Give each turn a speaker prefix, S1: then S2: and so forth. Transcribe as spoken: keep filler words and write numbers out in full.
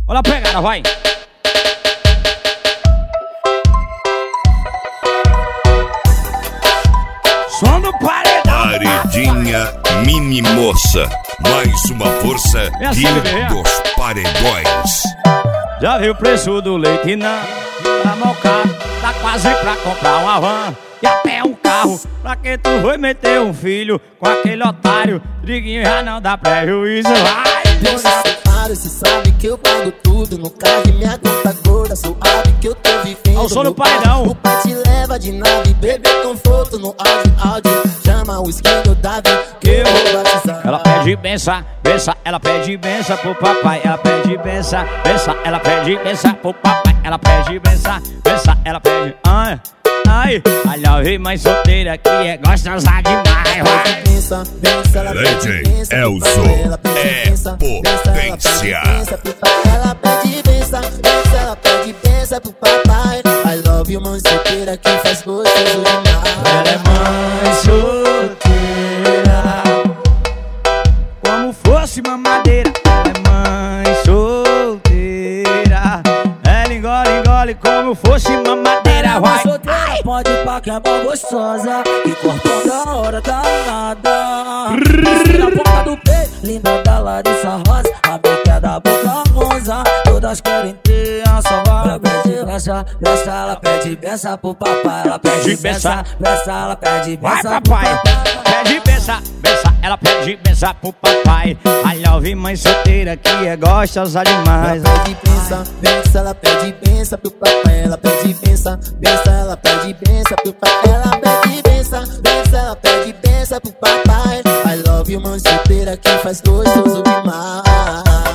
S1: Olha a pegada, vai. Som do paredão.
S2: Paredinha Mini Moça, mais uma força
S1: É assim,
S2: de
S1: bebê.
S2: dos paredões.
S1: Já viu o preço do leite não? Tá mocado, tá quase pra comprar uma van e até um carro. Pra que tu vai meter um filho com aquele otário? Driguinho já não dá prejuízo, vai.
S3: Meu secretário, cê sabe que eu pago tudo no carro e minha conta gorda, suave que eu tô vivendo.
S1: Ao som do
S3: meu
S1: paredão.
S3: pai. O pai te leva de nave, bebê conforto no áudio, áudio. Chama o skin do Davi que eu vou batizar.
S1: Ela pede benção, benção, ela pede benção pro papai. Ela pede benção, benção, ela pede benção pro papai. Ela pede benção, benção, ela pede. Ai, ai, olha a mãe solteira que é gostosa demais, vai.
S3: Pensa, pensa, ela pede
S2: Legend
S3: benção pro
S2: Elzo
S3: papai. Ela pede
S2: é
S3: benção, benção, ela pede
S2: potência.
S3: benção pro papai. Ela pede benção, benção, ela pede benção pro papai. I love you, mãe solteira que faz gostoso demais.
S1: Ela é mãe solteira, como fosse mamadeira. Ela é mãe solteira, ela engole, engole como fosse mamadeira, vai.
S4: Solteira, pode ir pra que é mó gostosa e cortou da hora danada. Na boca do peito, linda da Larissa Rosa, a beca da boca rosa. Todas querem ter a salvar. Ela pede benção, benção, ela pede benção pro papai. Ela pede benção, benção, ela pede
S1: Vai,
S4: benção pro
S1: papai,
S4: papai.
S1: pede benção, benção, ela pede benção pro papai. I love mãe solteira que é gostosa demais.
S3: Ela pede benção, benção, ela pede benção pro papai. Ela pede benção, benção, ela pede benção pro papai. Ela pede benção, benção, ela pede benção pro papai. I love you, mãe solteira que faz gostoso demais.